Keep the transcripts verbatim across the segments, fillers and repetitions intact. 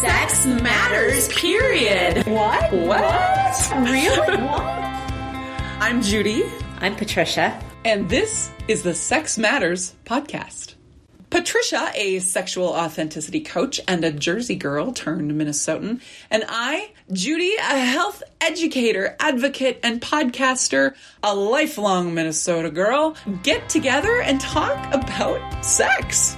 Sex matters, period. What? What? Really? What? I'm Judy. I'm Patricia. And this is the Sex Matters podcast. Patricia, a sexual authenticity coach and a Jersey girl turned Minnesotan. And I, Judy, a health educator, advocate, and podcaster, a lifelong Minnesota girl, get together and talk about sex.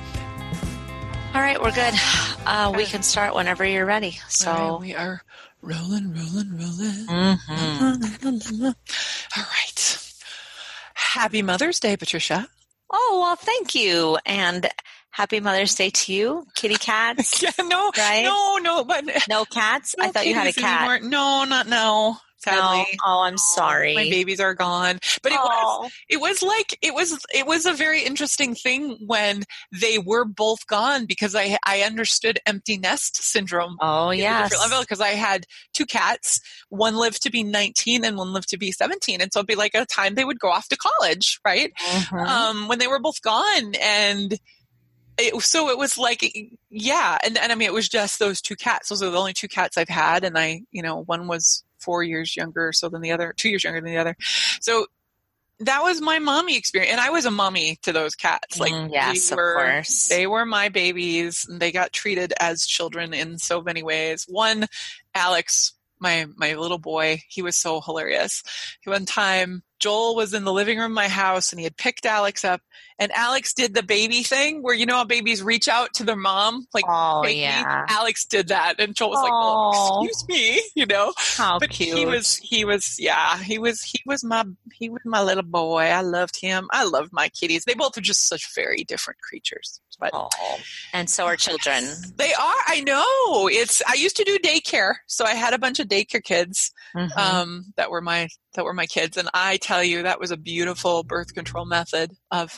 All right, we're good. Uh, we can start whenever you're ready. So right, we are rolling, rolling, rolling. Mm-hmm. All right. Happy Mother's Day, Patricia. Oh, well, thank you. And happy Mother's Day to you, kitty cats. Yeah, no, right? no, no, but no cats. No I thought you had a cat. Anymore. No, not now. Sadly. No. Oh, I'm sorry. My babies are gone. But it oh. was it was like it was it was a very interesting thing when they were both gone because I I understood empty nest syndrome. Oh, yes. Because I had two cats. One lived to be nineteen and one lived to be seventeen. And so it'd be like a time they would go off to college, right? Mm-hmm. Um, when they were both gone. And It, so it was like, yeah. And, and I mean, it was just those two cats. Those are the only two cats I've had. And I, you know, one was four years younger so than the other, two years younger than the other. So that was my mommy experience. And I was a mommy to those cats. Like, mm, yes, they were, of course. They were my babies and they got treated as children in so many ways. One, Alex, my, my little boy, he was so hilarious. One time, Joel was in the living room of my house and he had picked Alex up and Alex did the baby thing where, you know, how babies reach out to their mom, like, oh, take yeah. me. Alex did that. And Joel was oh. like, oh, excuse me, you know, how but cute. he was, he was, yeah, he was, he was my, he was my little boy. I loved him. I loved my kitties. They both are just such very different creatures. But oh. And so are children. They are. I know. It's. I used to do daycare, so I had a bunch of daycare kids mm-hmm. um, that were my that were my kids, and I tell you, that was a beautiful birth control method. Of,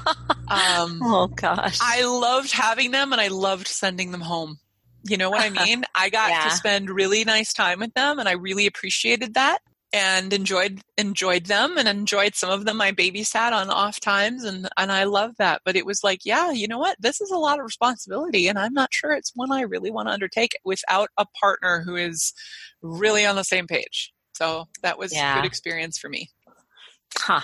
um, oh gosh, I loved having them, and I loved sending them home. You know what I mean? I got yeah. to spend really nice time with them, and I really appreciated that. And enjoyed enjoyed them and enjoyed some of them I babysat on off times and, and I love that. But it was like, yeah, you know what? This is a lot of responsibility and I'm not sure it's one I really want to undertake without a partner who is really on the same page. So that was yeah. a good experience for me. Huh.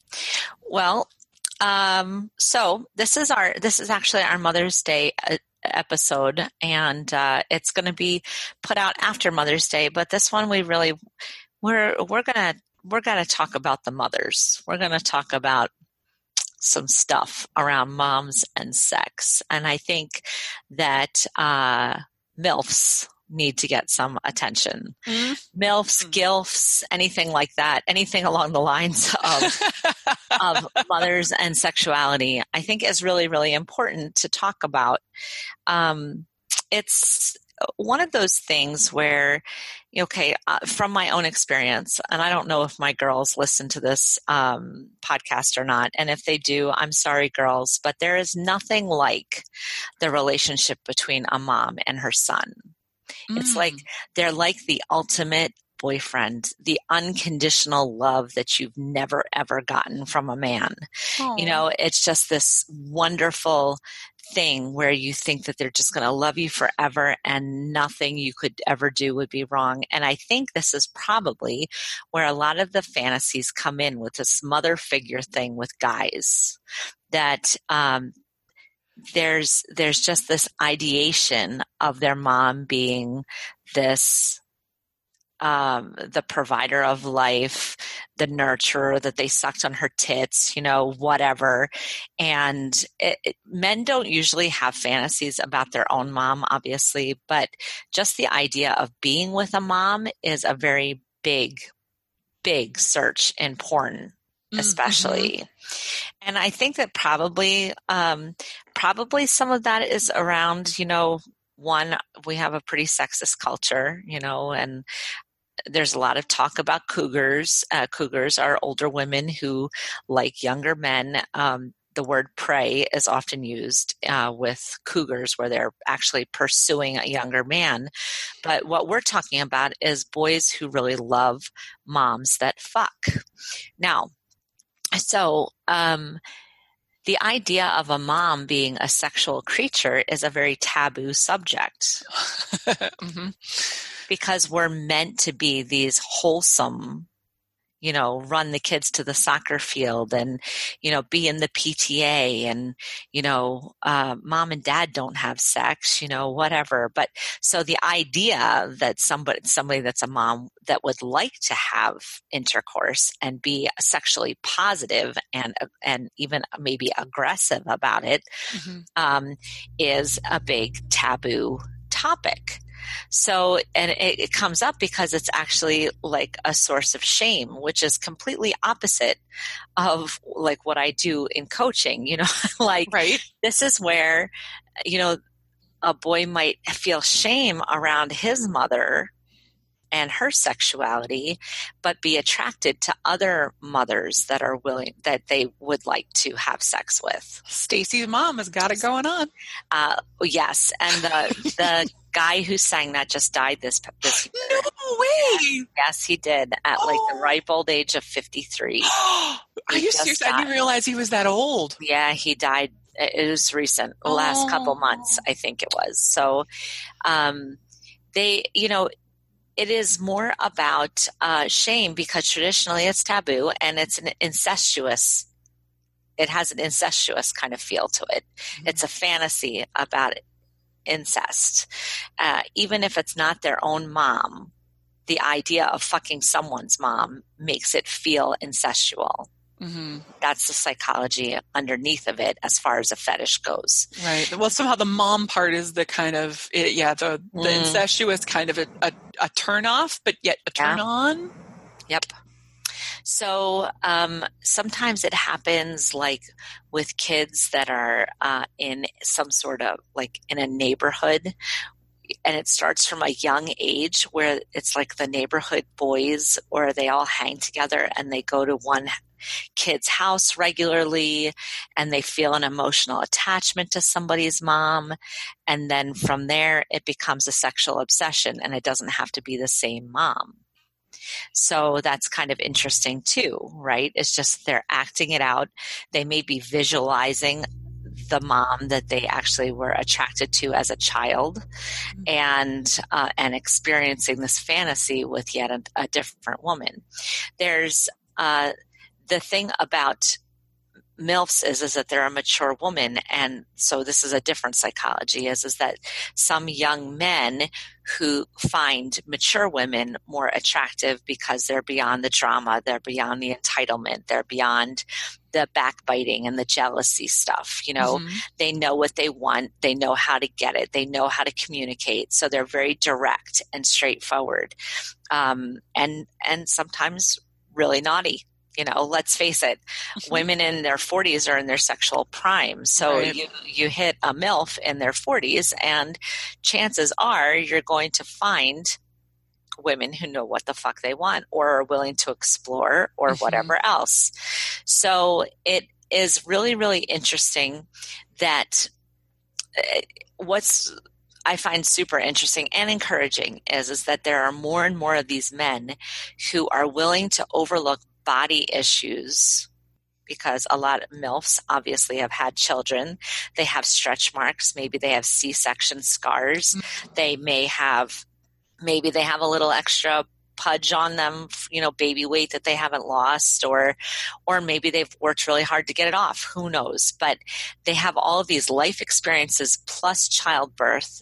Well, um, so this is our this is actually our Mother's Day uh, episode and uh, it's going to be put out after Mother's Day. But this one we really We're we're gonna we're gonna talk about the mothers. We're gonna talk about some stuff around moms and sex, and I think that uh, MILFs need to get some attention. Mm-hmm. MILFs, GILFs, anything like that, anything along the lines of of mothers and sexuality, I think is really really important to talk about. Um, it's one of those things where, okay, uh, from my own experience, and I don't know if my girls listen to this um, podcast or not, and if they do, I'm sorry, girls, but there is nothing like the relationship between a mom and her son. Mm. It's like they're like the ultimate boyfriend, the unconditional love that you've never, ever gotten from a man. Aww. You know, it's just this wonderful thing where you think that they're just going to love you forever and nothing you could ever do would be wrong. And I think this is probably where a lot of the fantasies come in with this mother figure thing with guys, that um, there's there's just this ideation of their mom being this Um, the provider of life, the nurturer, that they sucked on her tits, you know, whatever. And it, it, men don't usually have fantasies about their own mom, obviously, but just the idea of being with a mom is a very big, big search in porn, especially. Mm-hmm. And I think that probably, um, probably some of that is around, you know, one, we have a pretty sexist culture, you know, and there's a lot of talk about cougars. Uh, cougars are older women who like younger men. Um, the word prey is often used uh, with cougars where they're actually pursuing a younger man. But what we're talking about is boys who really love moms that fuck. Now, so um, the idea of a mom being a sexual creature is a very taboo subject. Mm-hmm. Because we're meant to be these wholesome, you know, run the kids to the soccer field and, you know, be in the P T A and, you know, uh, mom and dad don't have sex, you know, whatever. But so the idea that somebody, somebody that's a mom that would like to have intercourse and be sexually positive and, and even maybe aggressive about it, Mm-hmm. um, is a big taboo topic. So, and it, it comes up because it's actually like a source of shame, which is completely opposite of like what I do in coaching, you know, like Right. this is where, you know, a boy might feel shame around his mother and her sexuality, but be attracted to other mothers that are willing, that they would like to have sex with. Stacy's mom has got it going on. Uh, yes. And the, the guy who sang that just died this, this year. No way. Yes, he did at like the Oh. ripe old age of fifty-three. Are He you just serious? I didn't died. realize he was that old. Yeah, he died. It was recent, the last Oh. couple months, I think it was. So, um, they, you know, it is more about uh, shame because traditionally it's taboo and it's an incestuous, it has an incestuous kind of feel to it. Mm-hmm. It's a fantasy about incest. Uh, even if it's not their own mom, the idea of fucking someone's mom makes it feel incestual. Mm-hmm. That's the psychology underneath of it as far as a fetish goes. Right. Well, somehow the mom part is the kind of, it, yeah, the, the Mm. incestuous kind of a, a, a turn off, but yet a turn Yeah. on. Yep. So um, sometimes it happens like with kids that are uh, in some sort of like in a neighborhood, and it starts from a young age where it's like the neighborhood boys or they all hang together and they go to one kid's house regularly and they feel an emotional attachment to somebody's mom. And then from there, it becomes a sexual obsession and it doesn't have to be the same mom. So that's kind of interesting too, right? It's just they're acting it out. They may be visualizing the mom that they actually were attracted to as a child and uh, and experiencing this fantasy with yet a, a different woman. There's uh, the thing about MILFs is, is that they're a mature woman. And so this is a different psychology is, is that some young men who find mature women more attractive because they're beyond the drama, they're beyond the entitlement, they're beyond the backbiting and the jealousy stuff. You know, Mm-hmm. they know what they want. They know how to get it. They know how to communicate. So they're very direct and straightforward. Um, and, and sometimes really naughty. You know, let's face it, women in their forties are in their sexual prime. So Right. you, you hit a MILF in their forties and chances are you're going to find women who know what the fuck they want or are willing to explore or Mhm. whatever else. So it is really, really interesting that uh, what's I find super interesting and encouraging is, is that there are more and more of these men who are willing to overlook body issues because a lot of MILFs obviously have had children. They have stretch marks. Maybe they have C-section scars. Mm-hmm. They may have, maybe they have a little extra pudge on them, you know, baby weight that they haven't lost, or, or maybe they've worked really hard to get it off. Who knows? But they have all of these life experiences plus childbirth,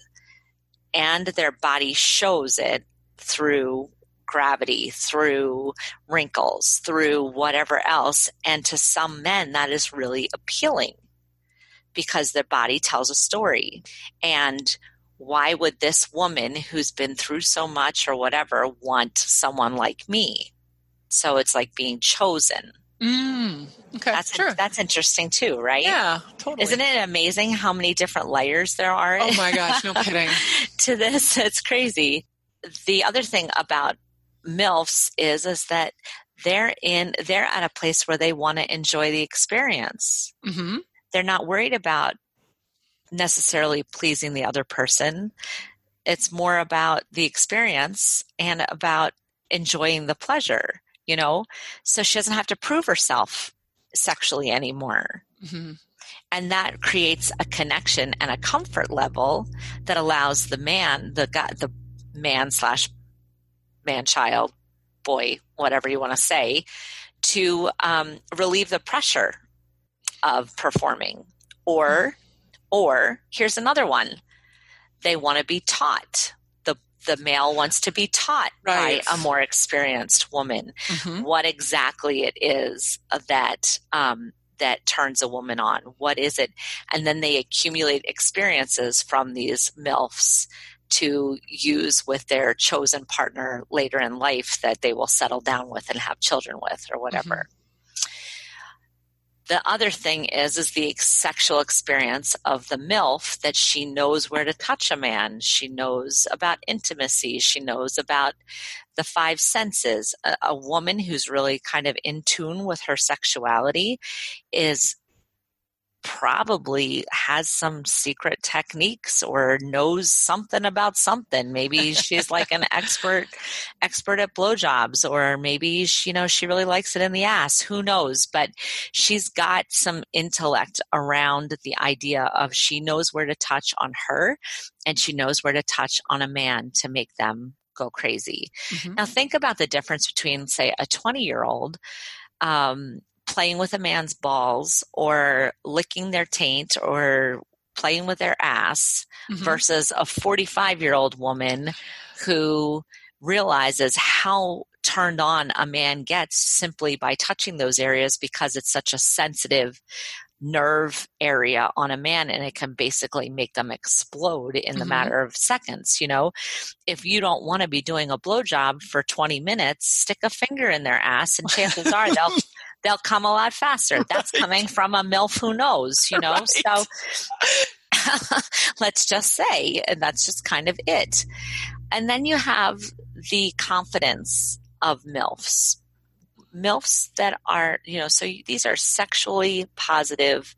and their body shows it through gravity, through wrinkles, through whatever else. And to some men, that is really appealing because their body tells a story. And why would this woman who's been through so much or whatever want someone like me? So it's like being chosen. Mm. Okay, That's sure. that's interesting too, right? Yeah, totally. Isn't it amazing how many different layers there are? Oh my gosh, no kidding. To this? It's crazy. The other thing about MILFs is is that they're in they're at a place where they want to enjoy the experience. Mm-hmm. They're not worried about necessarily pleasing the other person. It's more about the experience and about enjoying the pleasure, you know? So she doesn't have to prove herself sexually anymore. Mm-hmm. And that creates a connection and a comfort level that allows the man, the guy, the man slash man child, boy, whatever you want to say, to um, relieve the pressure of performing. Or, or here's another one. They want to be taught. The the male wants to be taught right. by a more experienced woman mm-hmm. what exactly it is that um, that turns a woman on. What is it? And then they accumulate experiences from these MILFs to use with their chosen partner later in life that they will settle down with and have children with or whatever. Mm-hmm. The other thing is, is the sexual experience of the MILF, that she knows where to touch a man. She knows about intimacy. She knows about the five senses. A, a woman who's really kind of in tune with her sexuality is probably has some secret techniques or knows something about something. Maybe she's like an expert, expert at blowjobs, or maybe she, you know, she really likes it in the ass. Who knows? But she's got some intellect around the idea of she knows where to touch on her and she knows where to touch on a man to make them go crazy. Mm-hmm. Now think about the difference between, say, a twenty year old, um, playing with a man's balls or licking their taint or playing with their ass mm-hmm. versus a forty-five-year-old woman who realizes how turned on a man gets simply by touching those areas because it's such a sensitive nerve area on a man, and it can basically make them explode in the mm-hmm. matter of seconds. You know, if you don't want to be doing a blowjob for twenty minutes, stick a finger in their ass and chances are they'll they'll come a lot faster. Right. That's coming from a MILF who knows, you know? Right. So let's just say, and that's just kind of it. And then you have the confidence of MILFs. MILFs that are, you know, so these are sexually positive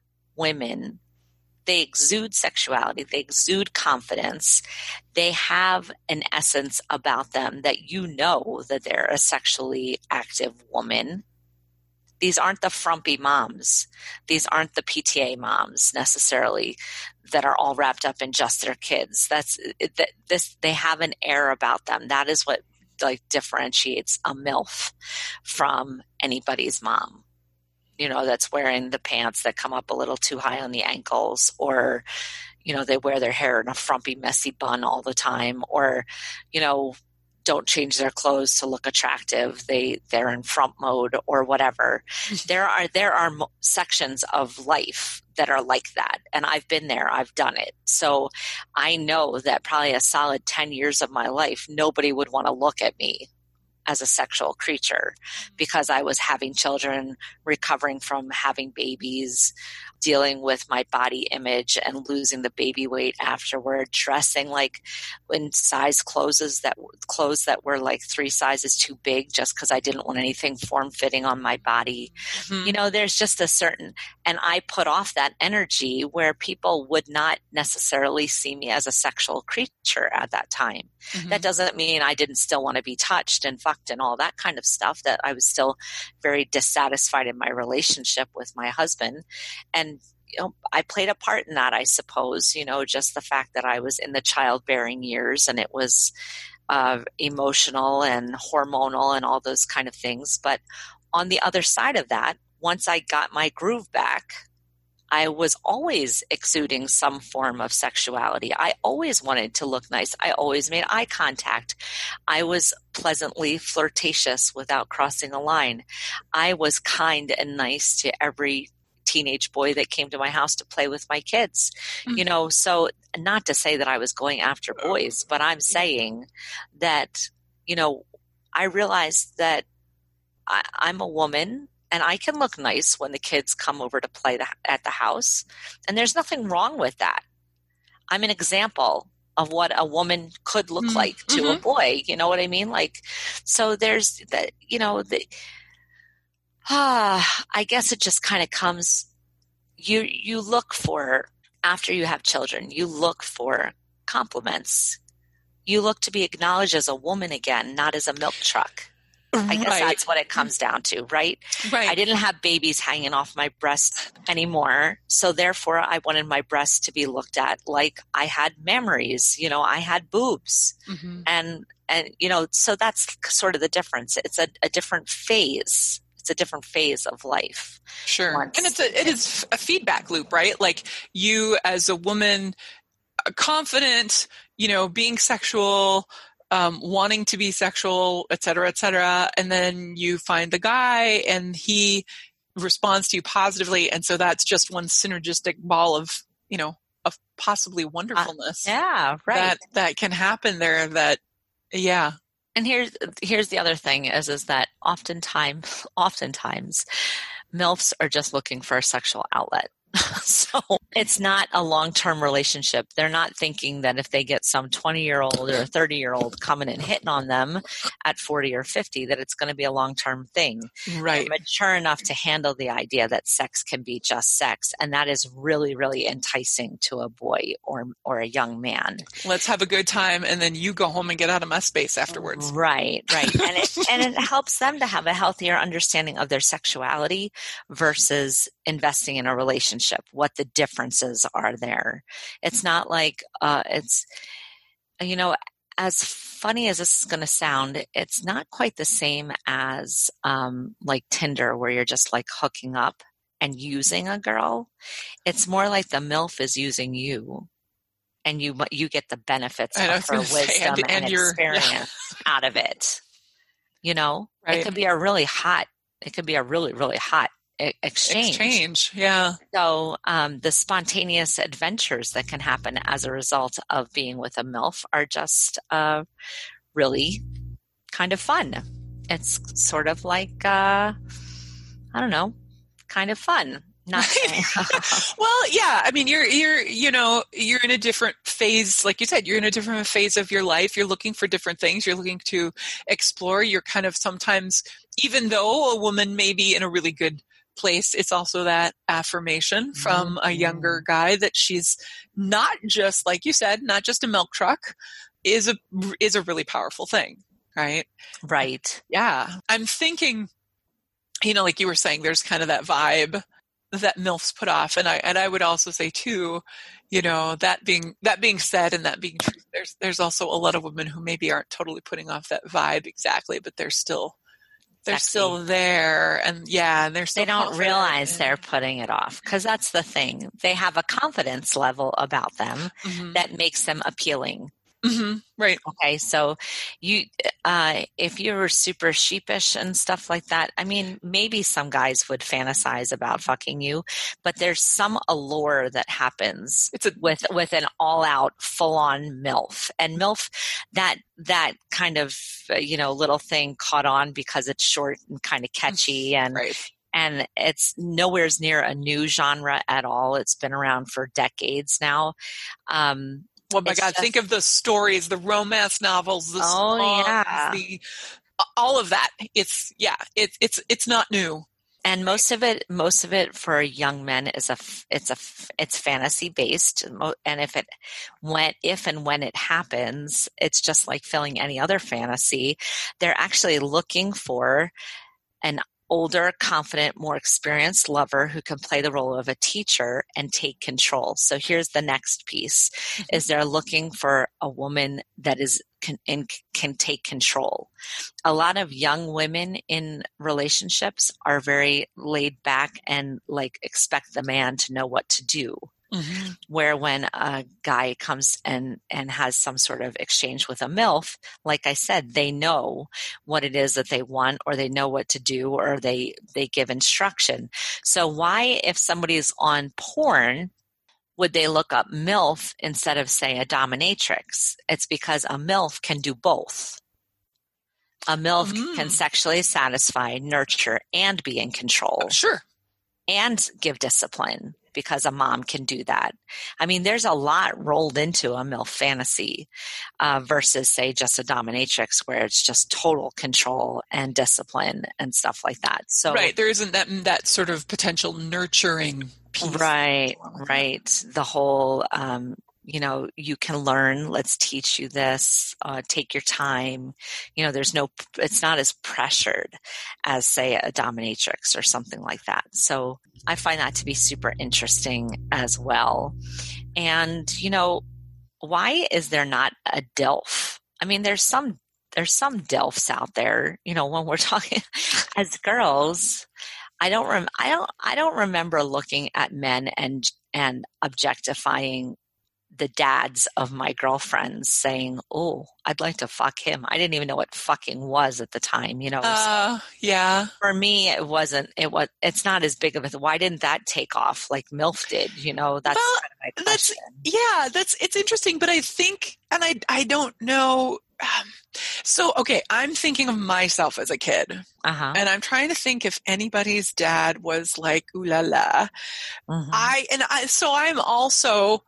women. They exude sexuality. They exude confidence. They have an essence about them that you know that they're a sexually active woman. These aren't the frumpy moms. These aren't the P T A moms necessarily that are all wrapped up in just their kids. That's that this. They have an air about them. That is what like differentiates a MILF from anybody's mom. You know, that's wearing the pants that come up a little too high on the ankles, or you know, they wear their hair in a frumpy, messy bun all the time, or you know, don't change their clothes to look attractive. They they're in front mode or whatever. There are there are mo- sections of life that are like that, and I've been there. I've done it. So I know that probably a solid ten years of my life, nobody would want to look at me as a sexual creature because I was having children, recovering from having babies, dealing with my body image and losing the baby weight afterward, dressing like in size clothes that clothes that were like three sizes too big just because I didn't want anything form-fitting on my body. Mm-hmm. You know, there's just a certain, and I put off that energy where people would not necessarily see me as a sexual creature at that time. Mm-hmm. That doesn't mean I didn't still want to be touched and fucked and all that kind of stuff, that I was still very dissatisfied in my relationship with my husband. And you know, I played a part in that, I suppose, you know, just the fact that I was in the childbearing years and it was uh, emotional and hormonal and all those kind of things. But on the other side of that, once I got my groove back, I was always exuding some form of sexuality. I always wanted to look nice. I always made eye contact. I was pleasantly flirtatious without crossing a line. I was kind and nice to every teenage boy that came to my house to play with my kids. Mm-hmm. You know, so not to say that I was going after boys, but I'm saying that, you know, I realized that I, I'm a woman and I can look nice when the kids come over to play the, at the house. And there's nothing wrong with that. I'm an example of what a woman could look mm-hmm. like to mm-hmm. a boy. You know what I mean? Like, so there's that, you know, the, ah, I guess it just kind of comes, you, you look for, after you have children, you look for compliments. You look to be acknowledged as a woman again, not as a milk truck. I guess Right. that's what it comes down to, right? Right. I didn't have babies hanging off my breast anymore. So therefore I wanted my breasts to be looked at like I had mammaries, you know, I had boobs. Mm-hmm. And, and, you know, so that's sort of the difference. It's a, a different phase. It's a different phase of life. Sure. Once, and it's a, it is a feedback loop, right? Like you as a woman, confident, you know, being sexual, Um, wanting to be sexual, et cetera, et cetera. And then you find the guy and he responds to you positively. And so that's just one synergistic ball of, you know, of possibly wonderfulness. Uh, yeah, right. That, that can happen there that, yeah. And here's, here's the other thing is, is that oftentimes, oftentimes MILFs are just looking for a sexual outlet. So it's not a long-term relationship. They're not thinking that if they get some twenty-year-old or thirty-year-old coming and hitting on them at forty or fifty, that it's going to be a long-term thing. Right. They're mature enough to handle the idea that sex can be just sex. And that is really, really enticing to a boy or or a young man. Let's have a good time and then you go home and get out of my space afterwards. Right, right. And it, and it helps them to have a healthier understanding of their sexuality versus investing in a relationship, what the differences are there. It's not like, uh, it's, you know, as funny as this is going to sound, it's not quite the same as um, like Tinder where you're just like hooking up and using a girl. It's more like the MILF is using you. And you you get the benefits of her wisdom say, and, and, and experience yeah. out of it. You know, right. It could be a really hot, it could be a really, really hot exchange. Exchange, yeah. So um, the spontaneous adventures that can happen as a result of being with a MILF are just uh, really kind of fun. It's sort of like, uh, I don't know, kind of fun. Not well, yeah. I mean, you're, you're, you know, you're in a different phase. Like you said, you're in a different phase of your life. You're looking for different things. You're looking to explore. You're kind of sometimes, even though a woman may be in a really good place, it's also that affirmation from a younger guy that she's not just, like you said, not just a milk truck is a, is a really powerful thing. Right. Right. Yeah. I'm thinking, you know, like you were saying, there's kind of that vibe that MILFs put off. And I, and I would also say too, you know, that being, that being said, and that being true, there's, there's also a lot of women who maybe aren't totally putting off that vibe exactly, but they're still, they're Sexy. still there. And yeah, and they're still, they don't confident. realize they're putting it off. Cause that's the thing. They have a confidence level about them mm-hmm. that makes them appealing. Mm-hmm. Right. Okay. So you, uh, if you were super sheepish and stuff like that, I mean, maybe some guys would fantasize about fucking you, but there's some allure that happens it's a, with, with an all out full on MILF and MILF that, that kind of, uh, you know, little thing caught on because it's short and kind of catchy and, right. and it's nowhere's near a new genre at all. It's been around for decades now. Um, Oh my it's God, just, think of the stories, the romance novels, the oh, songs, yeah. the, all of that. It's, yeah, it, it's, it's not new. And most of it, most of it for young men is a, it's a, it's fantasy based. And if it went, if and when it happens, it's just like filling any other fantasy. They're actually looking for an older, confident, more experienced lover who can play the role of a teacher and take control. So here's the next piece mm-hmm. is they're looking for a woman that is can, in, can take control. A lot of young women in relationships are very laid back and like expect the man to know what to do. Mm-hmm. Where when a guy comes and, and has some sort of exchange with a MILF, like I said, they know what it is that they want or they know what to do or they, they give instruction. So why, if somebody's on porn, would they look up MILF instead of, say, a dominatrix? It's because a MILF can do both. A MILF mm. can sexually satisfy, nurture, and be in control. Oh, sure. And give discipline. Because a mom can do that. I mean, there's a lot rolled into a MILF fantasy uh, versus, say, just a dominatrix where it's just total control and discipline and stuff like that. So, right, there isn't that that sort of potential nurturing piece. Right, right. The whole um, you know, you can learn, let's teach you this, uh, take your time. You know, there's no, it's not as pressured as, say, a dominatrix or something like that. So I find that to be super interesting as well. And, you know, why is there not a D I L F? I mean, there's some, there's some D I L Fs out there, you know, when we're talking as girls. I don't rem- I don't I don't remember looking at men and and objectifying the dads of my girlfriends, saying, "Oh, I'd like to fuck him." I didn't even know what fucking was at the time, you know. Uh, so yeah. for me, it wasn't. It was. It's not as big of a. Why didn't that take off like MILF did? You know, that's well, kind of my that's question. yeah. That's it's interesting, but I think, and I I don't know. Um, so okay, I'm thinking of myself as a kid. Uh-huh. And I'm trying to think if anybody's dad was like, ooh la la. Mm-hmm. I, and I, so I'm also,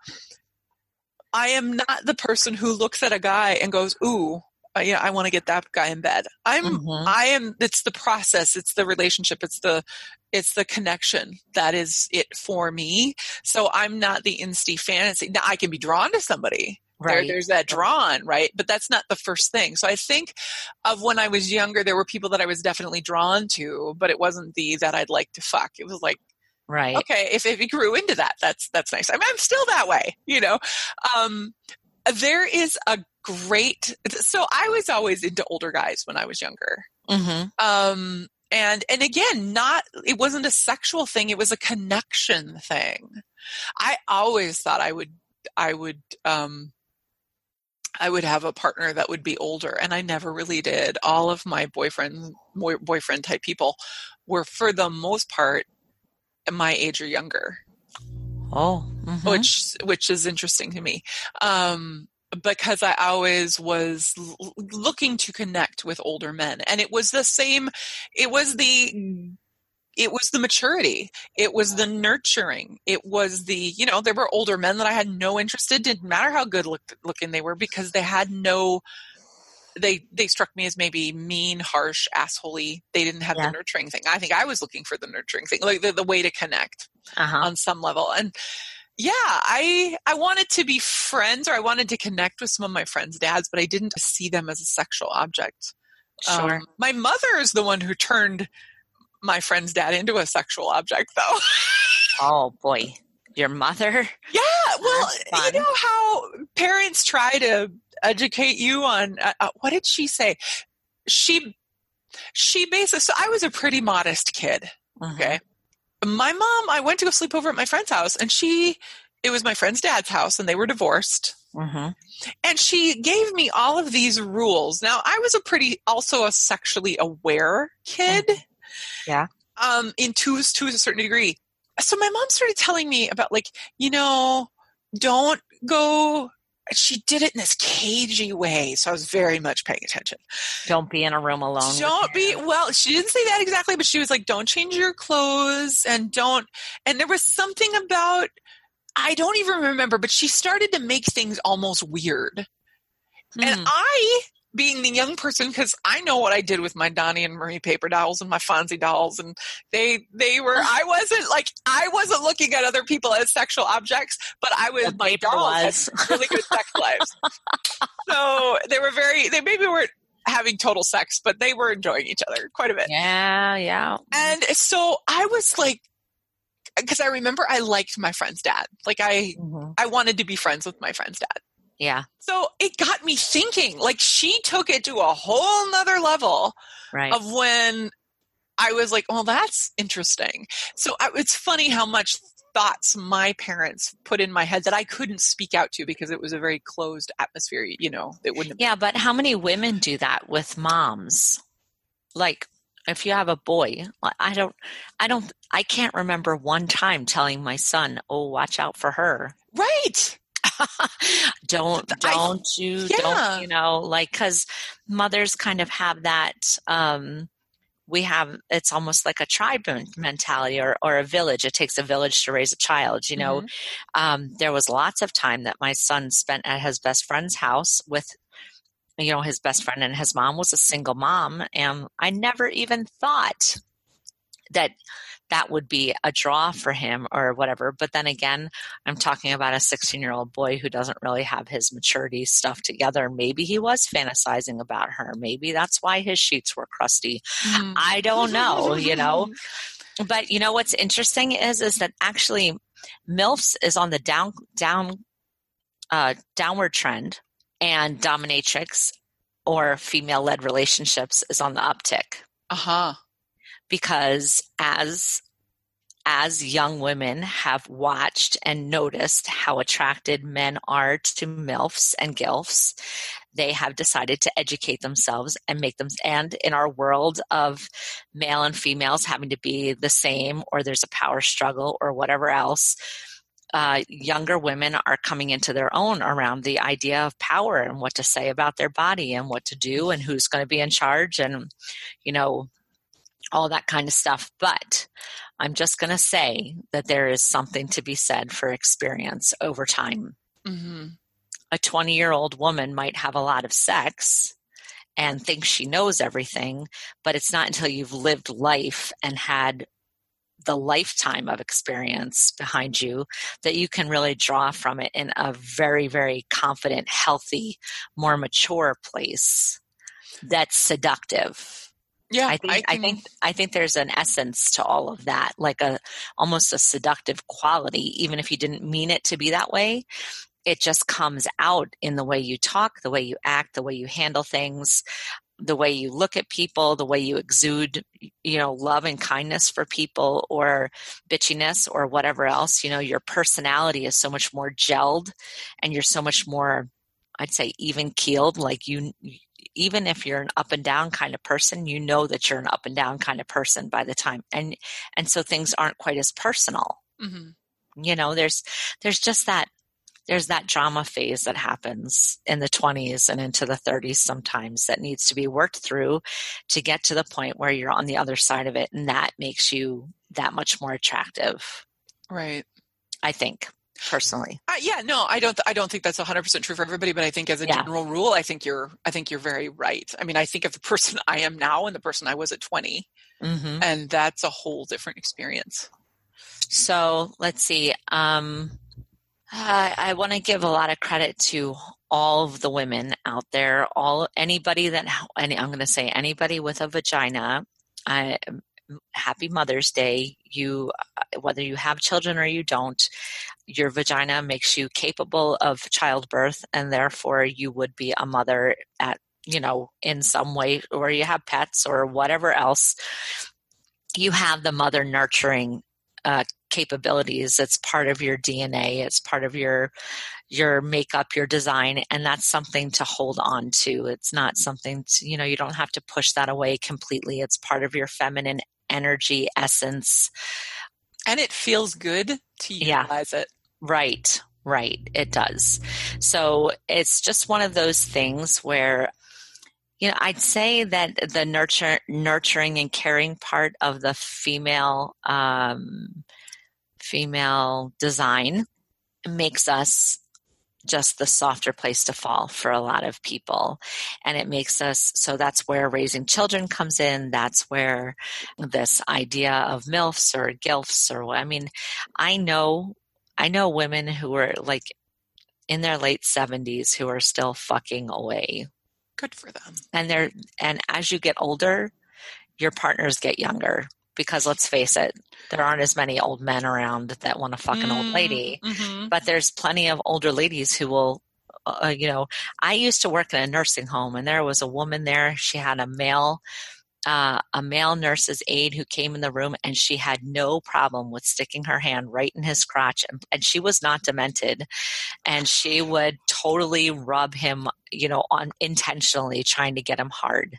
I am not the person who looks at a guy and goes, ooh, uh, yeah, I want to get that guy in bed. I'm, Mm-hmm. I am, it's the process. It's the relationship. It's the, it's the connection that is it for me. So I'm not the insty fantasy. Now I can be drawn to somebody. Right. There, there's that drawn, right? But that's not the first thing. So I think of when I was younger, there were people that I was definitely drawn to, but it wasn't the that I'd like to fuck. It was like, Right. okay, if, if you grew into that, that's that's nice. I mean, I'm still that way, you know. Um, there is a great. So I was always into older guys when I was younger. Mm-hmm. Um, and and again, not it wasn't a sexual thing; it was a connection thing. I always thought I would I would. Um, I would have a partner that would be older, and I never really did. All of my boyfriend, boy, boyfriend type people were, for the most part, my age or younger. Oh, mm-hmm. which which is interesting to me, um, because I always was l- looking to connect with older men, and it was the same. It was the It was the maturity. It was the nurturing. It was the, you know, there were older men that I had no interest in. Didn't matter how good look, looking they were, because they had no, they, they struck me as maybe mean, harsh, assholey. They didn't have Yeah. the nurturing thing. I think I was looking for the nurturing thing, like the, the way to connect Uh-huh. on some level. And yeah, I, I wanted to be friends, or I wanted to connect with some of my friends' dads, but I didn't see them as a sexual object. Sure. Um, my mother is the one who turned my friend's dad into a sexual object, though. Oh boy, your mother? Yeah, well, That's you fun. know how parents try to educate you on uh, uh, what did she say? She she basically. So I was a pretty modest kid. Mhm. Okay, my mom. I went to go sleep over at my friend's house, and she. It was my friend's dad's house, and they were divorced. Mhm. And she gave me all of these rules. Now, I was a pretty, also a sexually aware kid. Yeah. Um, in to, to a certain degree. So my mom started telling me about, like, you know, don't go, she did it in this cagey way. So I was very much paying attention. Don't be in a room alone. Don't with be, him. well, she didn't say that exactly, but she was like, don't change your clothes, and don't, and there was something about, I don't even remember, but she started to make things almost weird. And Hmm. I, being the young person, because I know what I did with my Donnie and Marie paper dolls and my Fonzie dolls, and they they were, I wasn't like, I wasn't looking at other people as sexual objects, but I was, The my paper dolls was. had really good sex lives. So they were very, they maybe weren't having total sex, but they were enjoying each other quite a bit. Yeah, yeah. And so I was like, because I remember I liked my friend's dad. Like I, Mhm. I wanted to be friends with my friend's dad. Yeah, So it got me thinking, like she took it to a whole nother level right. of when I was like, oh, that's interesting. So I, it's funny how much thoughts my parents put in my head that I couldn't speak out to because it was a very closed atmosphere, you know, it wouldn't have Yeah, but how many women do that with moms? Like, if you have a boy, I don't, I don't, I can't remember one time telling my son, "Oh, watch out for her." Right. don't, I- don't you, yeah. don't, you know, like, because mothers kind of have that, um, we have, it's almost like a tribe mentality, or, or a village. It takes a village to raise a child, you know. Mhm. Um, there was lots of time that my son spent at his best friend's house with, you know, his best friend, and his mom was a single mom. And I never even thought that that would be a draw for him or whatever. But then again, I'm talking about a sixteen-year-old boy who doesn't really have his maturity stuff together. Maybe he was fantasizing about her. Maybe that's why his sheets were crusty. Mm. I don't know, you know. But you know what's interesting is is that actually MILFs is on the down down uh, downward trend, and dominatrix or female-led relationships is on the uptick. Uh-huh. Because as as young women have watched and noticed how attracted men are to MILFs and GILFs, they have decided to educate themselves and make them, and in our world of male and females having to be the same, or there's a power struggle or whatever else, uh, younger women are coming into their own around the idea of power and what to say about their body and what to do and who's going to be in charge and, you know, all that kind of stuff. But I'm just going to say that there is something to be said for experience over time. Mm-hmm. A twenty-year-old woman might have a lot of sex and think she knows everything, but it's not until you've lived life and had the lifetime of experience behind you that you can really draw from it in a very, very confident, healthy, more mature place that's seductive. Yeah, I think I, can... I think I think there's an essence to all of that, like a almost a seductive quality, even if you didn't mean it to be that way. It just comes out in the way you talk, the way you act, the way you handle things, the way you look at people, the way you exude, you know, love and kindness for people or bitchiness or whatever else. You know, your personality is so much more gelled and you're so much more, I'd say, even keeled. Like you, even if you're an up and down kind of person, you know that you're an up and down kind of person by the time. And, and so things aren't quite as personal. Mm-hmm. You know, there's, there's just that, there's that drama phase that happens in the twenties and into the thirties sometimes that needs to be worked through to get to the point where you're on the other side of it. And that makes you that much more attractive. Right. I think. Personally. Uh, yeah, no, I don't, th- I don't think that's a hundred percent true for everybody, but I think as a yeah. general rule, I think you're, I think you're very right. I mean, I think of the person I am now and the person I was at twenty, mm-hmm. and that's a whole different experience. So let's see. Um, I, I want to give a lot of credit to all of the women out there, all, anybody that, any, I'm going to say anybody with a vagina. I, Happy Mother's Day. You, whether you have children or you don't, your vagina makes you capable of childbirth, and therefore you would be a mother at, you know, in some way, or you have pets or whatever else. You have the mother nurturing uh, capabilities. It's part of your D N A. It's part of your your makeup, your design, and that's something to hold on to. It's not something to, you know, you don't have to push that away completely. It's part of your feminine energy, essence. And it feels good to utilize yeah. it. Right, right. It does. So it's just one of those things where, you know, I'd say that the nurture, nurturing and caring part of the female, um, female design makes us just the softer place to fall for a lot of people. And it makes us, so that's where raising children comes in. That's where this idea of MILFs or GILFs or, I mean, I know, I know women who are like in their late seventies who are still fucking away. Good for them. And they're, and as you get older, your partners get younger. Because let's face it, there aren't as many old men around that want to fuck an mm, old lady. Mm-hmm. But there's plenty of older ladies who will, uh, you know, I used to work in a nursing home and there was a woman there. She had a male, uh, a male nurse's aide who came in the room and she had no problem with sticking her hand right in his crotch. And, and she was not demented. And she would totally rub him, you know, on intentionally trying to get him hard.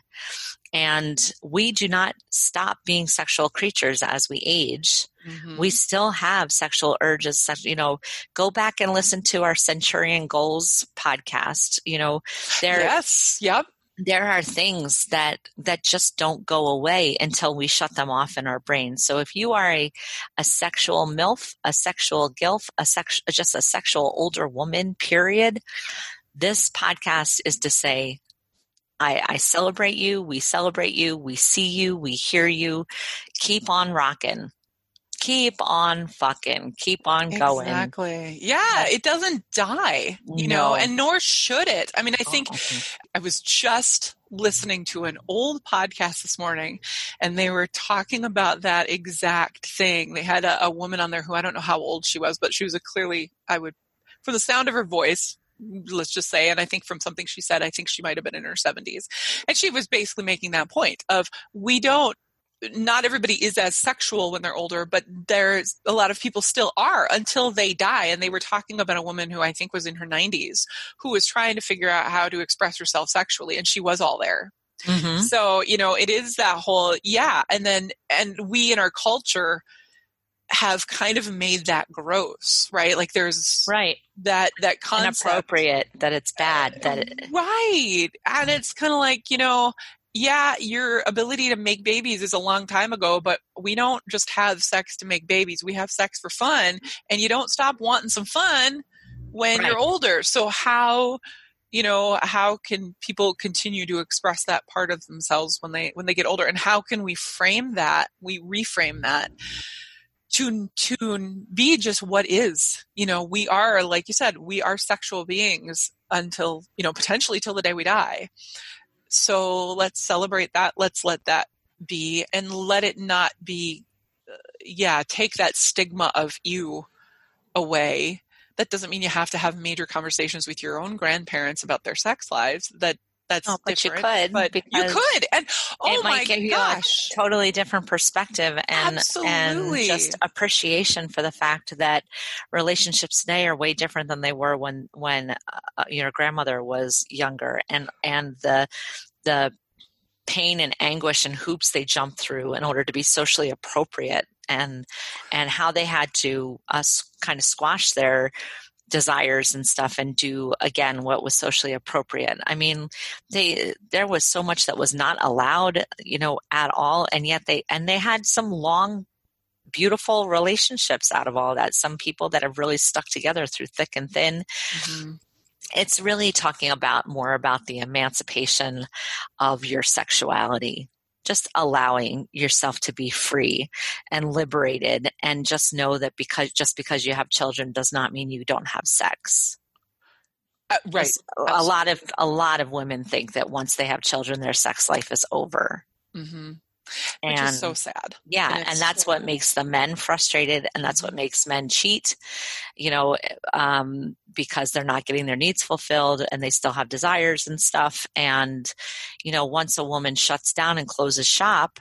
And we do not stop being sexual creatures as we age. Mm-hmm. We still have sexual urges. You know, go back and listen to our Centurion Goals podcast. You know, there. Yes. Yep. There are things that that just don't go away until we shut them off in our brain. So if you are a, a sexual MILF, a sexual GILF, a sex, just a sexual older woman, period, this podcast is to say, I, I celebrate you. We celebrate you. We see you. We hear you. Keep on rocking. Keep on fucking. Keep on going. Exactly. Yeah, it doesn't die, you No. know, and nor should it. I mean, I think Uh-uh. I was just listening to an old podcast this morning, and they were talking about that exact thing. They had a, a woman on there who I don't know how old she was, but she was a clearly, I would, from the sound of her voice, let's just say, and I think from something she said, I think she might have been in her seventies. And she was basically making that point of, we don't, not everybody is as sexual when they're older, but there's a lot of people still are until they die. And they were talking about a woman who I think was in her nineties who was trying to figure out how to express herself sexually, and she was all there. Mm-hmm. So, you know, it is that whole, yeah. And then, and we in our culture have kind of made that gross, right? Like there's right. that, that concept. Inappropriate, that it's bad, that it, right. And it's kind of like, you know, yeah, your ability to make babies is a long time ago, but we don't just have sex to make babies. We have sex for fun, and you don't stop wanting some fun when right. you're older. So how, you know, how can people continue to express that part of themselves when they, when they get older? And how can we frame that? We reframe that to, to be just what is, you know, we are, like you said, we are sexual beings until, you know, potentially till the day we die. So let's celebrate that. Let's let that be, and let it not be, uh, yeah, take that stigma of you away. That doesn't mean you have to have major conversations with your own grandparents about their sex lives. That that's oh, but different. you could, but you could, and oh it might my give you gosh, a totally different perspective and Absolutely. and just appreciation for the fact that relationships today are way different than they were when when uh, your grandmother was younger, and and the the pain and anguish and hoops they jumped through in order to be socially appropriate, and and how they had to uh, kind of squash their desires and stuff and do again what was socially appropriate. I mean, they there was so much that was not allowed, you know, at all, and yet they and they had some long, beautiful relationships out of all that. Some people that have really stuck together through thick and thin. Mm-hmm. It's really talking about more about the emancipation of your sexuality, just allowing yourself to be free and liberated, and just know that because just because you have children does not mean you don't have sex. Uh, right. A lot of a lot of women think that once they have children, their sex life is over. Mm-hmm. And, which is so sad. Yeah, and, and that's so what makes the men frustrated, and that's what makes men cheat, you know, um, because they're not getting their needs fulfilled and they still have desires and stuff. And, you know, once a woman shuts down and closes shop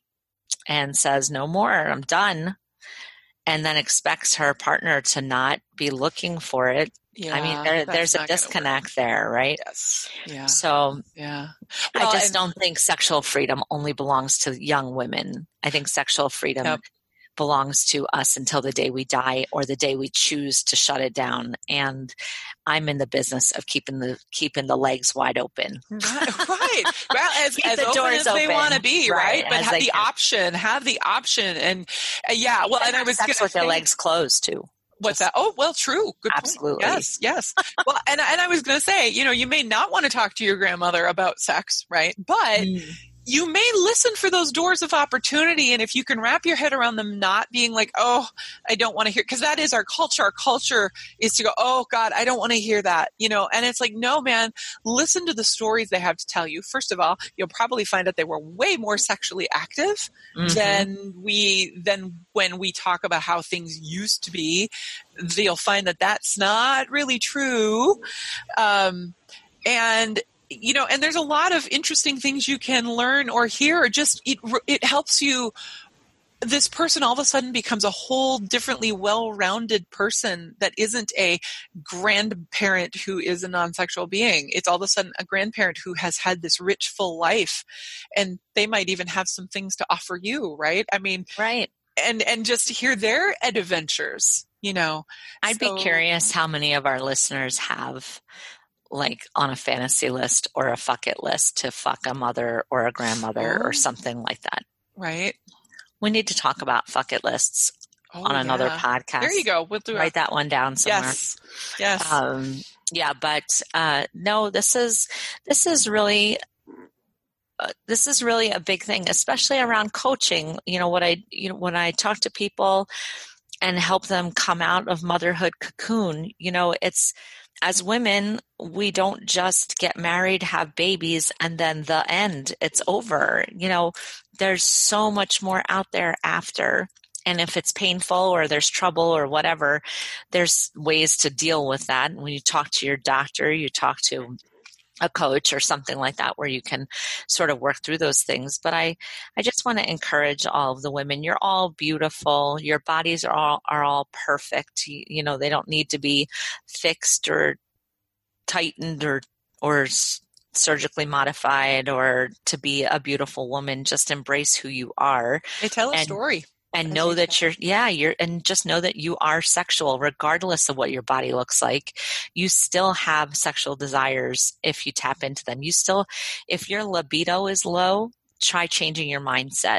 and says, no more, I'm done, and then expects her partner to not be looking for it, yeah, I mean, there, there's a disconnect there, right? Yes. Yeah. So, yeah. Well, I just and, don't think sexual freedom only belongs to young women. I think sexual freedom yep. belongs to us until the day we die or the day we choose to shut it down. And I'm in the business of keeping the keeping the legs wide open. Right. right. Well, as, as the open doors as they want to be, right? right? But have the can. option. Have the option. And uh, yeah. Well, and, and I was sex with say, their legs closed too. What's that? Oh, well, true. Good Absolutely. Point. Yes, yes. Well, and, and I was going to say, you know, you may not want to talk to your grandmother about sex, right? But mm. you may listen for those doors of opportunity. And if you can wrap your head around them not being like, oh, I don't want to hear, because that is our culture. Our culture is to go, oh, God, I don't want to hear that, you know? And it's like, no, man, listen to the stories they have to tell you. First of all, you'll probably find that they were way more sexually active mm-hmm. than we, than when we talk about how things used to be. You'll find that that's not really true. Um, and, you know, and there's a lot of interesting things you can learn or hear, or just it, it helps you. This person all of a sudden becomes a whole differently well-rounded person that isn't a grandparent who is a non-sexual being. It's all of a sudden a grandparent who has had this rich, full life, and they might even have some things to offer you, right? I mean, right. And, and just to hear their adventures, you know. I'd so, be curious how many of our listeners have like on a fantasy list or a fuck it list to fuck a mother or a grandmother oh, or something like that. Right. We need to talk about fuck it lists oh, on another yeah. podcast. There you go. We'll do Write that one down somewhere. Yes. Yes. Um, yeah, but uh, no, this is this is really uh, this is really a big thing, especially around coaching. You know, what I, you know, when I talk to people and help them come out of motherhood cocoon, you know, it's, as women, we don't just get married, have babies, and then the end, it's over. You know, there's so much more out there after. And if it's painful or there's trouble or whatever, there's ways to deal with that. When you talk to your doctor, you talk to a coach or something like that where you can sort of work through those things. But I, I just want to encourage all of the women. You're all beautiful. Your bodies are all, are all perfect. You, you know, they don't need to be fixed or tightened or, or surgically modified or to be a beautiful woman. Just embrace who you are. They tell a and, story. And know that you're, yeah, you're, and just know that you are sexual regardless of what your body looks like. You still have sexual desires if you tap into them. You still, if your libido is low, try changing your mindset.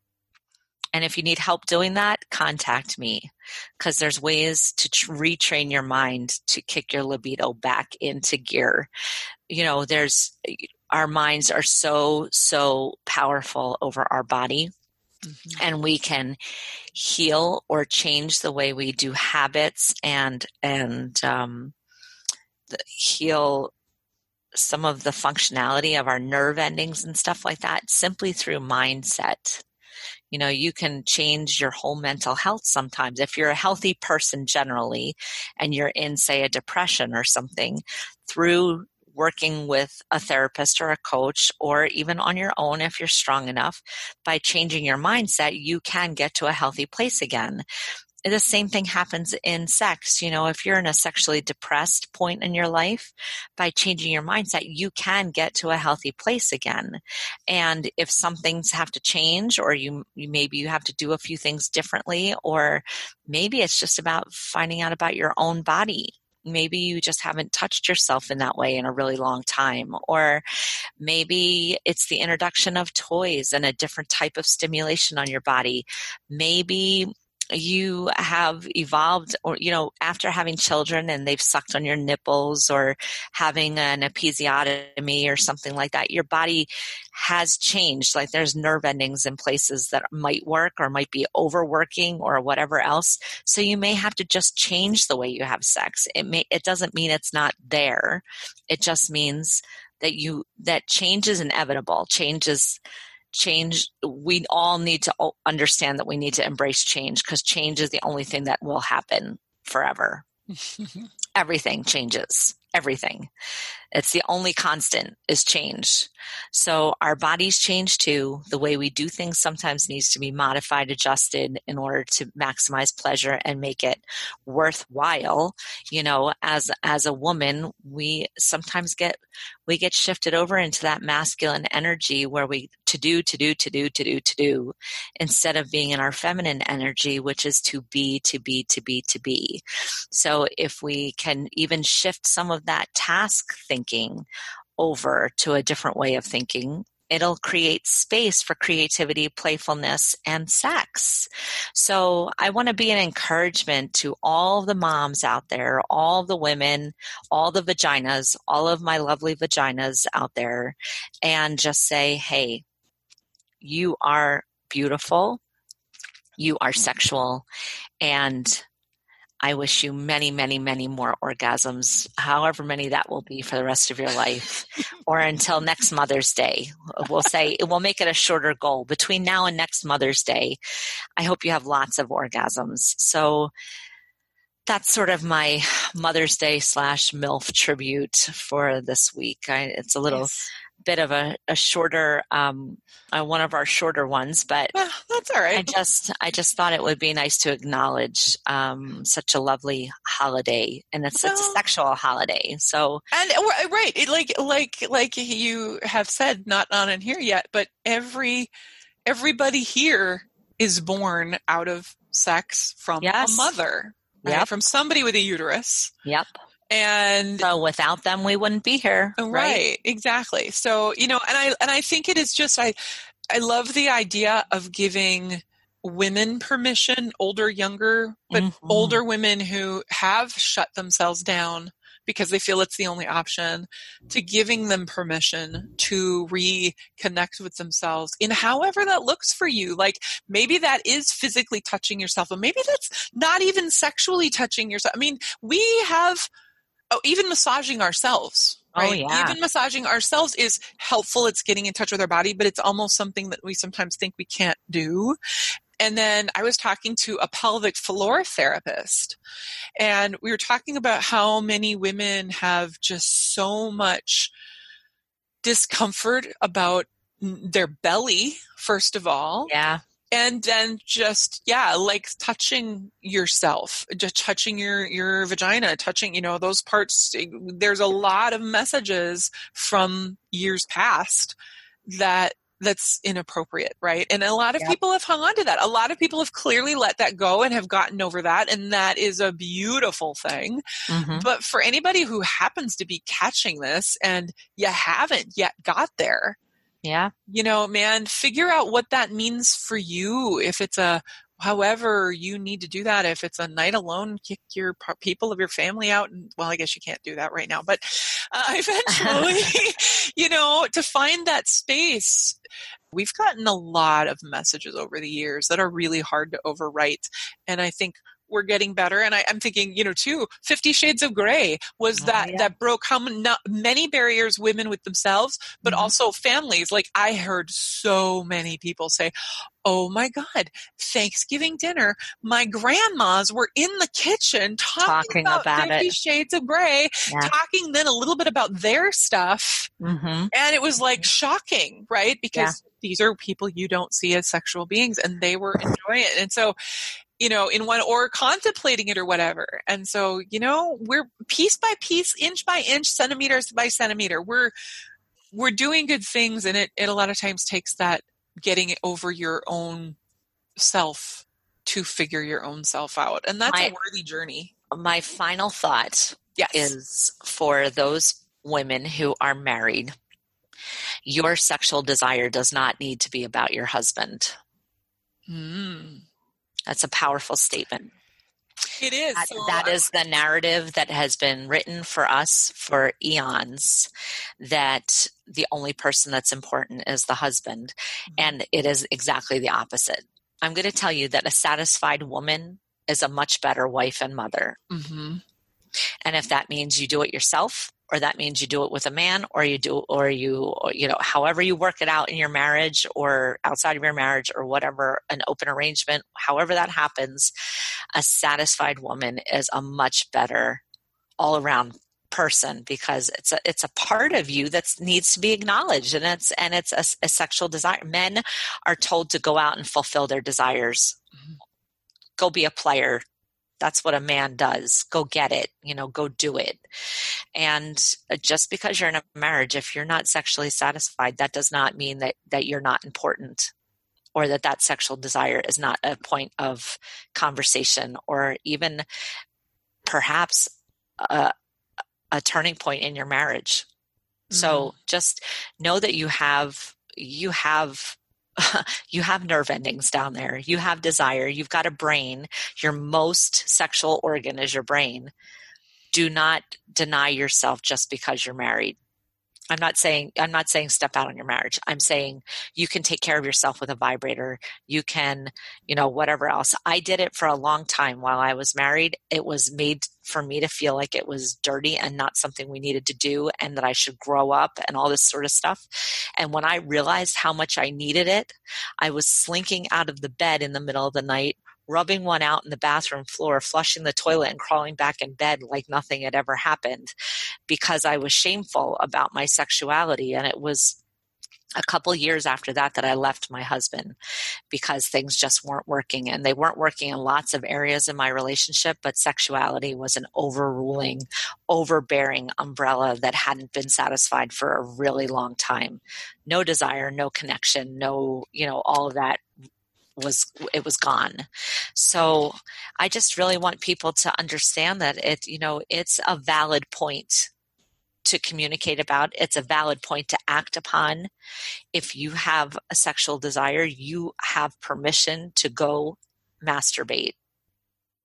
And if you need help doing that, contact me, because there's ways to tr- retrain your mind to kick your libido back into gear. You know, there's, our minds are so, so powerful over our body. Mm-hmm. And we can heal or change the way we do habits and and um, the, heal some of the functionality of our nerve endings and stuff like that simply through mindset. You know, you can change your whole mental health sometimes. If you're a healthy person generally and you're in, say, a depression or something, through working with a therapist or a coach, or even on your own if you're strong enough, by changing your mindset, you can get to a healthy place again. The same thing happens in sex. You know, if you're in a sexually depressed point in your life, by changing your mindset, you can get to a healthy place again. And if some things have to change, or you, you maybe you have to do a few things differently, or maybe it's just about finding out about your own body. Maybe you just haven't touched yourself in that way in a really long time. Or maybe it's the introduction of toys and a different type of stimulation on your body. Maybe you have evolved, or, you know, after having children and they've sucked on your nipples, or having an episiotomy or something like that, your body has changed. Like there's nerve endings in places that might work or might be overworking or whatever else. So you may have to just change the way you have sex. It may, it doesn't mean it's not there. It just means that you, that change is inevitable. Change is Change, we all need to understand that we need to embrace change, because change is the only thing that will happen forever. Everything changes. Everything. It's the only constant is change. So our bodies change too. The way we do things sometimes needs to be modified, adjusted in order to maximize pleasure and make it worthwhile. You know, as, as a woman, we sometimes get, we get shifted over into that masculine energy where we to do, to do, to do, to do, to do, instead of being in our feminine energy, which is to be, to be, to be, to be. So if we can even shift some of that task thinking over to a different way of thinking, it'll create space for creativity, playfulness, and sex. So I want to be an encouragement to all the moms out there, all the women, all the vaginas, all of my lovely vaginas out there, and just say, hey, you are beautiful, you are sexual, and I wish you many, many, many more orgasms, however many that will be for the rest of your life, or until next Mother's Day. We'll say, we'll make it a shorter goal. Between now and next Mother's Day, I hope you have lots of orgasms. So that's sort of my Mother's Day slash MILF tribute for this week. I, it's a little yes. bit of a, a shorter, um, uh, one of our shorter ones, but well, that's all right. I just, I just thought it would be nice to acknowledge um, such a lovely holiday, and it's, well, it's a sexual holiday. So, and right, it, like, like, like you have said, not on in here yet, but every, everybody here is born out of sex from yes. a mother, right? Yep. From somebody with a uterus. Yep. And so without them, we wouldn't be here. Right, right, exactly. So, you know, and I, and I think it is just, I, I love the idea of giving women permission, older, younger, but mm-hmm. older women who have shut themselves down because they feel it's the only option, to giving them permission to reconnect with themselves in however that looks for you. Like maybe that is physically touching yourself, and maybe that's not even sexually touching yourself. I mean, we have oh, even massaging ourselves. Right? Oh, yeah. Even massaging ourselves is helpful. It's getting in touch with our body, but it's almost something that we sometimes think we can't do. And then I was talking to a pelvic floor therapist, and we were talking about how many women have just so much discomfort about their belly, first of all. Yeah. And then just, yeah, like touching yourself, just touching your, your vagina, touching, you know, those parts. There's a lot of messages from years past that that's inappropriate, right? And a lot of Yep. people have hung on to that. A lot of people have clearly let that go and have gotten over that. And that is a beautiful thing. Mm-hmm. But for anybody who happens to be catching this and you haven't yet got there, Yeah. you know, man, figure out what that means for you. If it's a, however you need to do that, if it's a night alone, kick your p- people of your family out. And well, I guess you can't do that right now, but uh, eventually, you know, to find that space. We've gotten a lot of messages over the years that are really hard to overwrite. And I think we're getting better. And I, I'm thinking, you know, too, Fifty Shades of Grey was Oh, that, yeah. that broke how many, not many barriers women with themselves, but Mhm. also families. Like I heard so many people say, oh my God, Thanksgiving dinner, my grandmas were in the kitchen talking, Talking about, about Fifty it. Shades of Grey, Yeah. talking then a little bit about their stuff. Mm-hmm. And it was like shocking, right? Because these are people you don't see as sexual beings, and they were enjoying it. And so, you know, in one, or contemplating it or whatever. And so, you know, we're piece by piece, inch by inch, centimeters by centimeter. We're, we're doing good things. And it, it a lot of times takes that getting it over your own self to figure your own self out. And that's My- a worthy journey. My final thought Yes. is for those women who are married, your sexual desire does not need to be about your husband. Mm. That's a powerful statement. It is. That, So that I- is the narrative that has been written for us for eons, that the only person that's important is the husband. And it is exactly the opposite. I'm going to tell you that a satisfied woman is a much better wife and mother. Mm-hmm. And if that means you do it yourself, or that means you do it with a man, or you do, or you, or, you know, however you work it out in your marriage or outside of your marriage or whatever, an open arrangement, however that happens, a satisfied woman is a much better all around person, because it's a, it's a part of you that needs to be acknowledged. And it's, and it's a, a sexual desire. Men are told to go out and fulfill their desires. Mm-hmm. Go be a player. That's what a man does. Go get it, you know, go do it. And just because you're in a marriage, if you're not sexually satisfied, that does not mean that, that you're not important, or that that sexual desire is not a point of conversation, or even perhaps a, a turning point in your marriage. Mm-hmm. So just know that you have, you have you have nerve endings down there. You have desire. You've got a brain. Your most sexual organ is your brain. Do not deny yourself just because you're married. I'm not saying, I'm not saying step out on your marriage. I'm saying you can take care of yourself with a vibrator. You can, you know, whatever else. I did it for a long time while I was married. It was made for me to feel like it was dirty and not something we needed to do, and that I should grow up and all this sort of stuff. And when I realized how much I needed it, I was slinking out of the bed in the middle of the night, rubbing one out in the bathroom floor, flushing the toilet, and crawling back in bed like nothing had ever happened, because I was shameful about my sexuality. And it was a couple years after that that I left my husband, because things just weren't working, and they weren't working in lots of areas in my relationship, but sexuality was an overruling, overbearing umbrella that hadn't been satisfied for a really long time. No desire, no connection, no, you know, all of that was, it was gone. So I just really want people to understand that it, you know, it's a valid point to communicate about. It's a valid point to act upon. If you have a sexual desire, you have permission to go masturbate.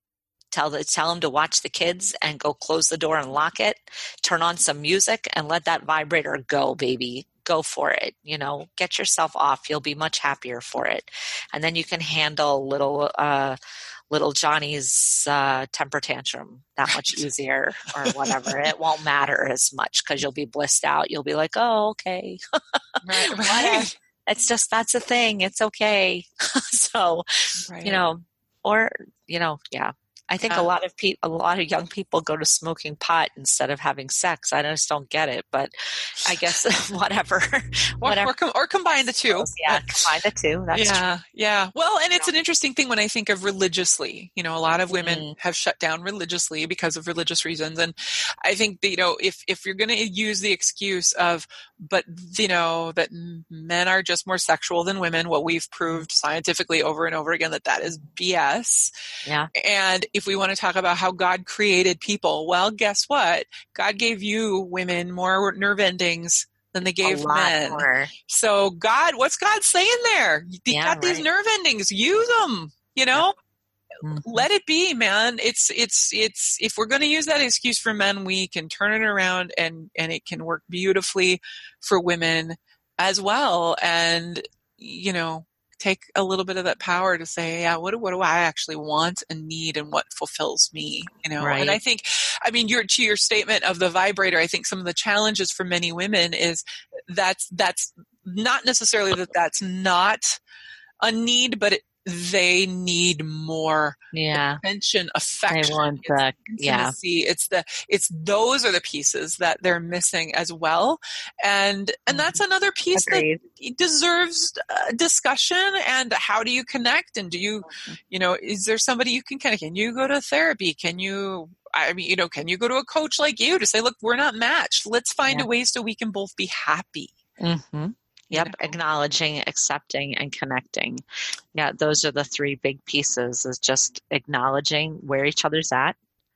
Tell the, tell them to watch the kids and go close the door and lock it, turn on some music and let that vibrator go, baby. Go for it. You know, get yourself off. You'll be much happier for it. And then you can handle little, uh, little Johnny's uh, temper tantrum that much easier or whatever. It won't matter as much because you'll be blissed out. You'll be like, oh, okay. Right, right. It's just, that's a thing. It's okay. So, Right. you know, or, you know, yeah. I think Yeah. a lot of people, a lot of young people go to smoking pot instead of having sex. I just don't get it, but I guess whatever, Or, whatever. or, com- or combine the two. Yeah, combine the two. That's yeah, true. yeah. Well, and it's an interesting thing when I think of religiously. You know, a lot of women Mm. have shut down religiously because of religious reasons, and I think that, you know, if if you're going to use the excuse of, but you know, that men are just more sexual than women, what we've proved scientifically over and over again that that is B S. Yeah. And if we want to talk about how God created people, well, guess what? God gave you women more nerve endings than they gave a lot men. more. So God, what's God saying there? You Yeah, got these right. nerve endings, use them, you know? Mhm. Let it be, man. It's, it's, it's, if we're going to use that excuse for men, we can turn it around and, and it can work beautifully for women as well. And, you know, take a little bit of that power to say, yeah, what do, what do I actually want and need and what fulfills me, you know? Right. And I think, I mean, your, to your statement of the vibrator, I think some of the challenges for many women is that's, that's not necessarily that that's not a need, but it, they need more Yeah. attention, They affection, want it's the, yeah. intimacy. It's the, it's those are the pieces that they're missing as well. And, and that's another piece Agreed. that deserves uh, discussion. And how do you connect? And do you, you know, is there somebody you can connect? Can you go to therapy? Can you, I mean, you know, can you go to a coach like you to say, look, we're not matched. Let's find Yeah. a way so we can both be happy. Mm-hmm. You Yep. know? Acknowledging, accepting, and connecting. Yeah. Those are the three big pieces, is just acknowledging where each other's at,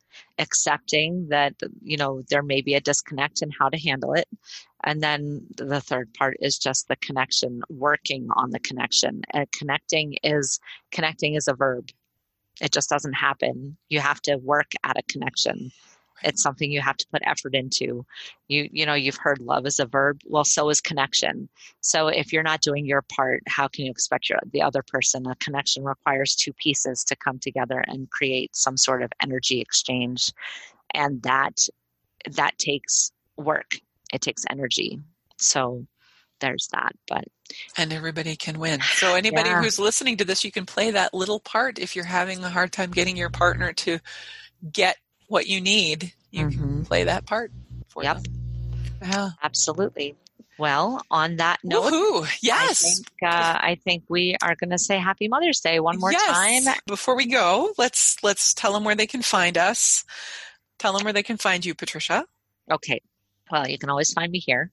accepting that, you know, there may be a disconnect and how to handle it. And then the third part is just the connection, working on the connection. And connecting is, connecting is a verb. It just doesn't happen. You have to work at a connection. It's something you have to put effort into. You, you know, you've heard love is a verb. Well, so is connection. So if you're not doing your part, how can you expect your, the other person? A connection requires two pieces to come together and create some sort of energy exchange. And that, that takes work. It takes energy. So there's that, but. And everybody can win. So anybody Yeah. who's listening to this, you can play that little part. If you're having a hard time getting your partner to get what you need, you Mhm. can play that part for Yep. them. Yeah. Absolutely. Well, on that note, Woohoo! I Yes. think, uh, I think we are going to say Happy Mother's Day one more yes. time. Before we go, let's let's tell them where they can find us. Tell them where they can find you, Patricia. Okay. Well, you can always find me here.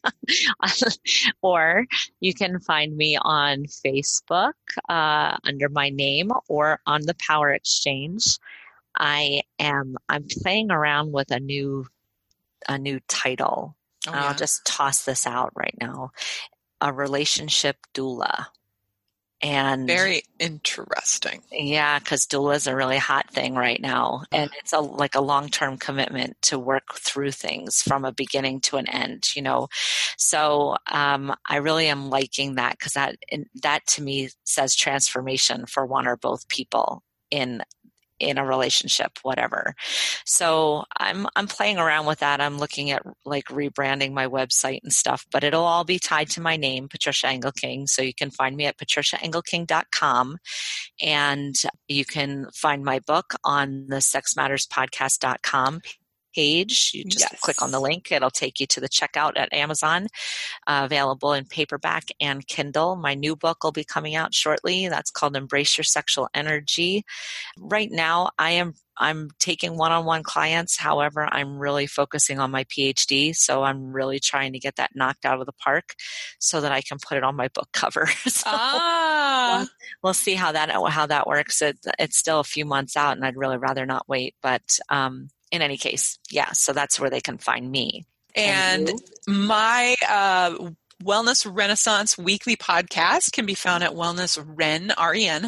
Or you can find me on Facebook uh, under my name or on the Power Exchange. I am I'm playing around with a new a new title. Oh, I'll yeah. just toss this out right now. A relationship doula. And Very interesting. yeah, because doula is a really hot thing right now, and it's a like a long-term commitment to work through things from a beginning to an end. You know, so um, I really am liking that, because that that to me says transformation for one or both people in in a relationship, whatever. So I'm I'm playing around with that. I'm looking at like rebranding my website and stuff, but it'll all be tied to my name, Patricia Engelking. So you can find me at patricia engelking dot com, and you can find my book on the sex matters podcast dot com page. You just Yes. click on the link. It'll take you to the checkout at Amazon, uh, available in paperback and Kindle. My new book will be coming out shortly. That's called Embrace Your Sexual Energy. Right now, I am I'm taking one-on-one clients. However, I'm really focusing on my P H D. So I'm really trying to get that knocked out of the park so that I can put it on my book cover. So Ah. we'll see how that how that works. It, it's still a few months out, and I'd really rather not wait. But um, in any case, yeah, so that's where they can find me. And you? my uh, Wellness Renaissance weekly podcast can be found at Wellness Ren, R E N,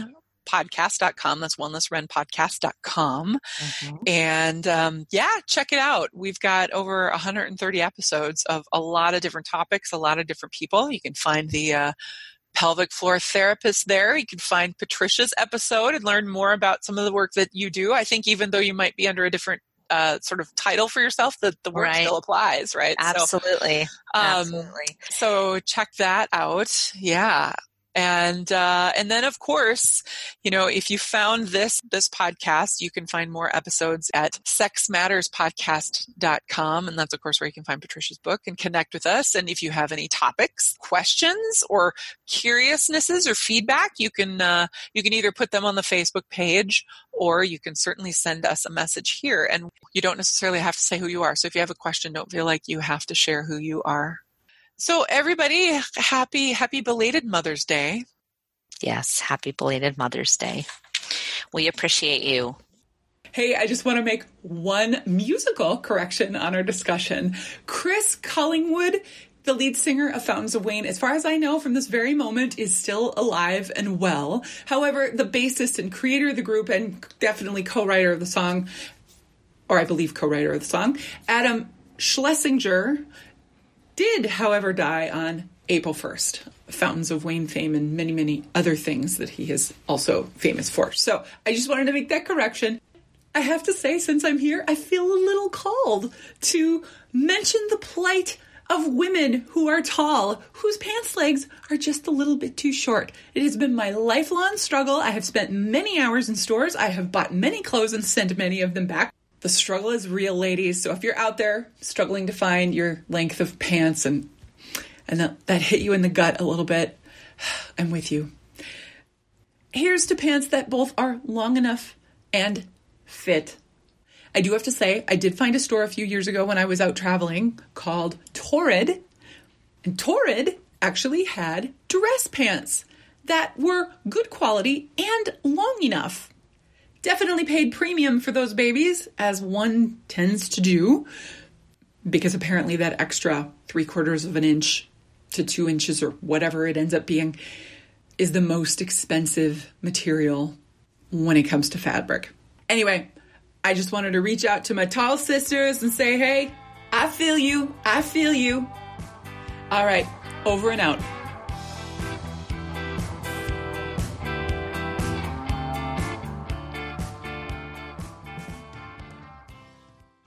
podcast dot com. That's wellness run podcast dot com. Mm-hmm. And um, yeah, check it out. We've got over one hundred thirty episodes of a lot of different topics, a lot of different people. You can find the uh, pelvic floor therapist there. You can find Patricia's episode and learn more about some of the work that you do. I think even though you might be under a different uh, sort of title for yourself, the, the work right. still applies, right? Absolutely. So, um, Absolutely. So check that out. Yeah. And, uh, and then of course, you know, if you found this, this podcast, you can find more episodes at sex matters podcast dot com. And that's of course where you can find Patricia's book and connect with us. And if you have any topics, questions, or curiousnesses or feedback, you can, uh, you can either put them on the Facebook page, or you can certainly send us a message here. And you don't necessarily have to say who you are. So if you have a question, don't feel like you have to share who you are. So everybody, happy, happy belated Mother's Day. Yes, happy belated Mother's Day. We appreciate you. Hey, I just want to make one musical correction on our discussion. Chris Collingwood, the lead singer of Fountains of Wayne, as far as I know from this very moment, is still alive and well. However, the bassist and creator of the group, and definitely co-writer of the song, or I believe co-writer of the song, Adam Schlesinger, did, however, die on April first. Fountains of Wayne fame and many, many other things that he is also famous for. So I just wanted to make that correction. I have to say, since I'm here, I feel a little called to mention the plight of women who are tall, whose pants legs are just a little bit too short. It has been my lifelong struggle. I have spent many hours in stores. I have bought many clothes and sent many of them back. The struggle is real, ladies. So if you're out there struggling to find your length of pants and and that, that hit you in the gut a little bit, I'm with you. Here's to pants that both are long enough and fit. I do have to say, I did find a store a few years ago when I was out traveling called Torrid. And Torrid actually had dress pants that were good quality and long enough. Definitely paid premium for those babies, as one tends to do, because apparently that extra three quarters of an inch to two inches or whatever it ends up being is the most expensive material when it comes to fabric. Anyway, I just wanted to reach out to my tall sisters and say, hey, I feel you. I feel you. All right, over and out.